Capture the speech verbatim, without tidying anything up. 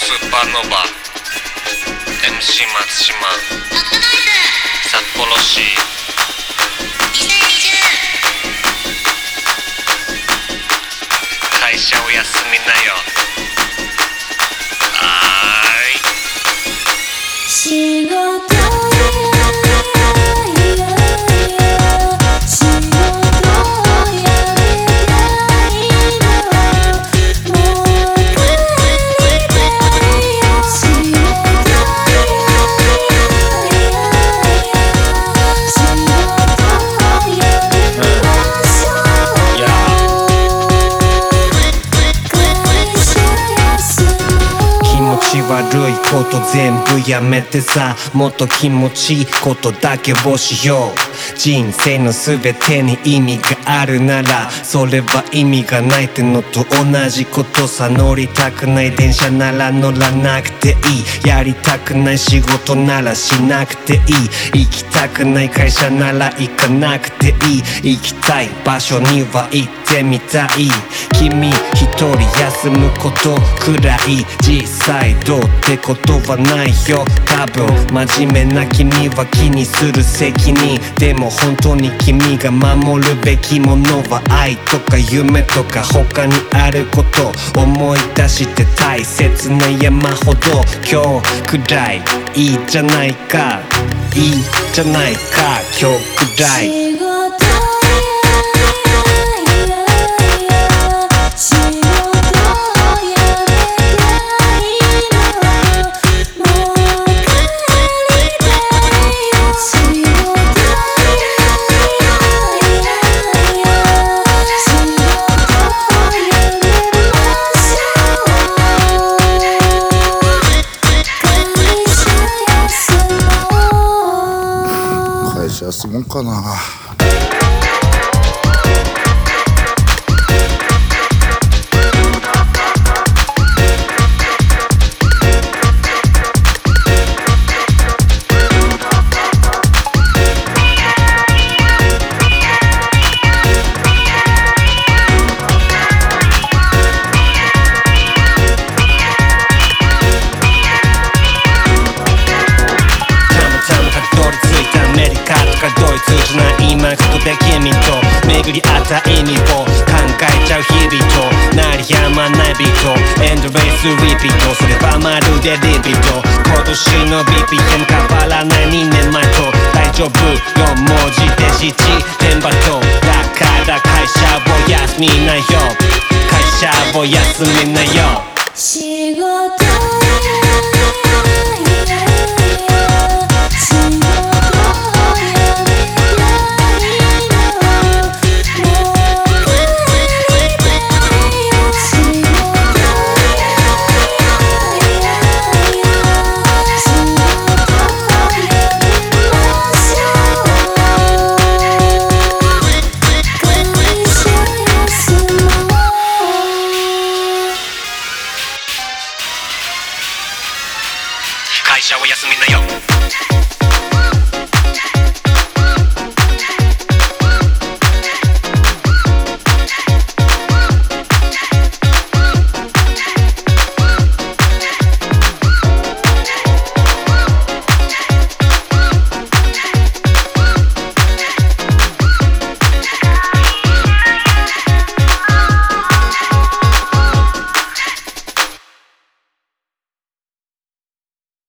スーパーノヴァ エムシー 松島札幌市会社おやすみなよ。あーい仕事悪いこと全部やめてさ、もっと気持ちいいことだけをしよう。人生のすべてに意味があるなら、それは意味がないってのと同じことさ。乗りたくない電車なら乗らなくていい、やりたくない仕事ならしなくていい、行きたくない会社なら行かなくていい、行きたい場所には行ってみたい。君一人休むことくらい実際どうってことはないよ。多分真面目な君は気にする責任、でも本当に君が守るべきものは愛とか夢とか他にあること、思い出して大切な山ほど今日くらいいいじゃないか、いいじゃないか今日くらい。 休もんかな。 ドイツじゃない今ここで君と巡り合った意味を考えちゃう日々と鳴りやまないビートエンドレスリピート、それはまるでリピート。今年の ビーピーエム 変わらないにねんまえと大丈夫よん文字で七点バトだから会社を休みなよ、会社を休みなよ。